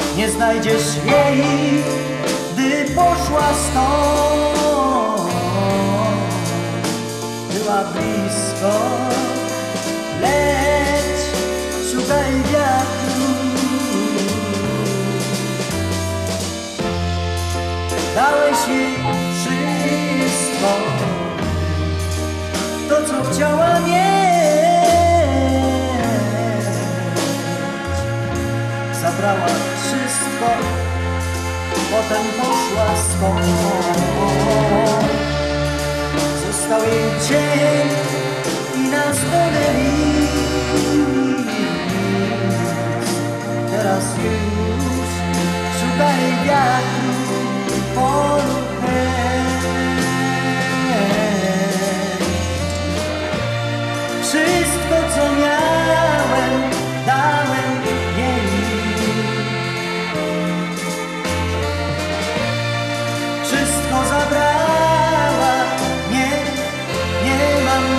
Nie znajdziesz jej, gdy poszła stąd. Była blisko, lecz szukaj wiatru. Dałeś jej wszystko, to co chciała mieć. Zabrała wszystko, potem poszła stąd. Został jej cień i na stole list. Teraz już szukaj wiatru i polu chęć. Wszystko co miałem, dałem jej. Wszystko zabrała, nie mam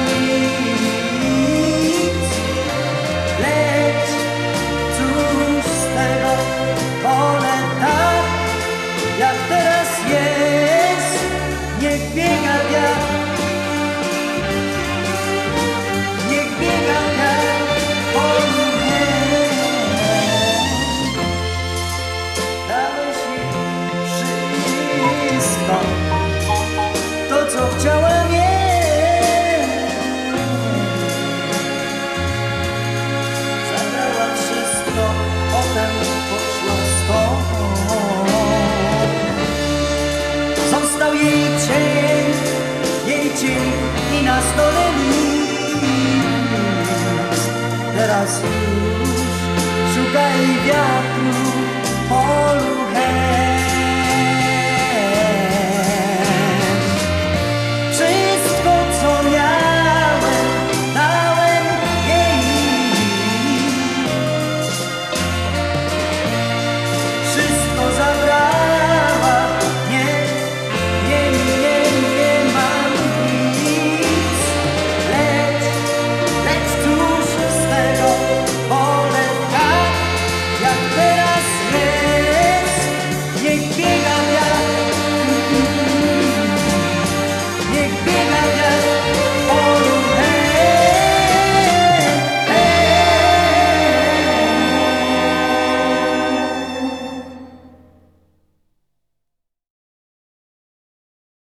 nic. Lecz cóż z tego, wolę tak, jak teraz jest. Niech biega wiatr, niech biega wiatr po mnie. Dałeś jej wszystko, to co chciała mieć. Zabrała wszystko, potem poszła stąd. Został jej cień i na stole list. Teraz już szukaj wiatru.